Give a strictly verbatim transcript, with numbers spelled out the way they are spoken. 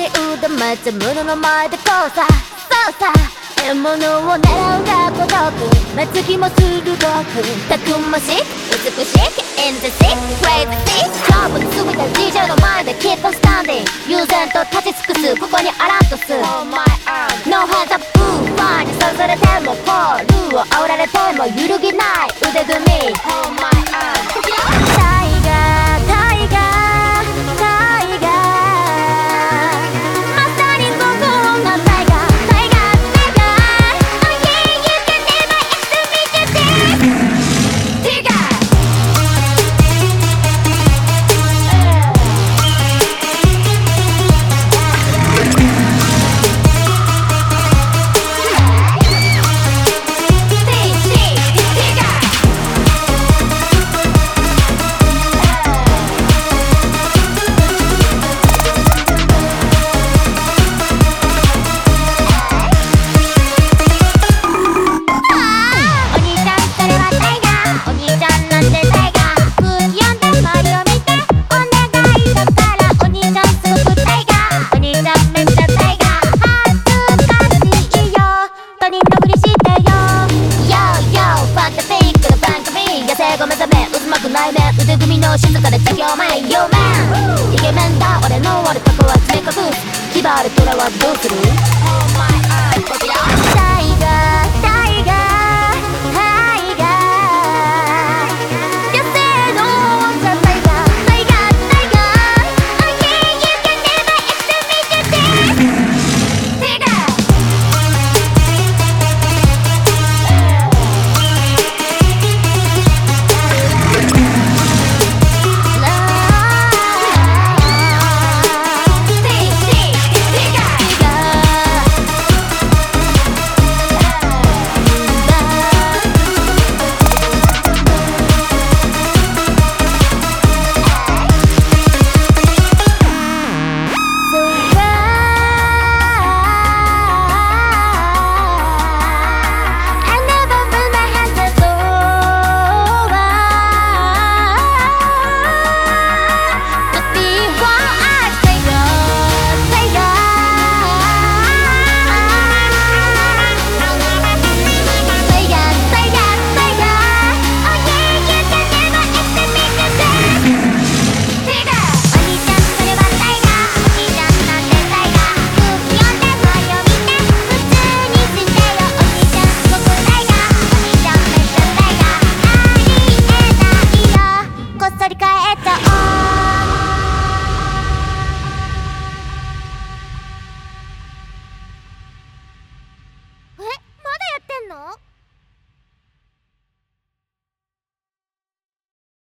腕めちゃ胸の前で交差そうさ獲物を狙うが孤独目つきも鋭くたくましく美しく In the sick crazy 勝負に過ぎた ディージェー の前で Keep on standing 悠然と立ち尽くすここにアラントス No hands up ファンに刺されてもポールを煽られても揺るぎない腕組み Hold my arm タイガータイガータイガーまさにそこがタイガータイガータイガー Oh yeah you can never estimate this タイガー腕組みの静かで作業前 Yo man イケメンだ俺の悪過去は詰め隠す牙ある虎はどうする